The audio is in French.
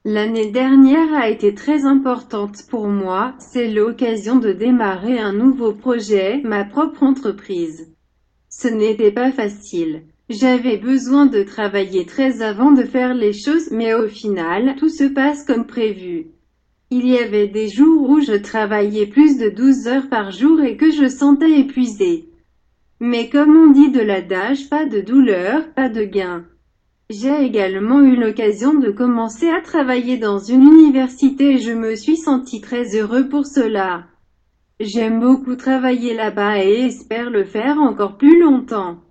L'année dernière a été très importante pour moi, c'est l'occasion de démarrer un nouveau projet, ma propre entreprise. Ce n'était pas facile. J'avais besoin de travailler très avant de faire les choses, mais au final, tout se passe comme prévu. Il y avait des jours où je travaillais plus de 12 heures par jour et que je sentais épuisé. Mais comme on dit de l'adage, pas de douleur, pas de gain. J'ai également eu l'occasion de commencer à travailler dans une université et je me suis senti très heureux pour cela. J'aime beaucoup travailler là-bas et espère le faire encore plus longtemps.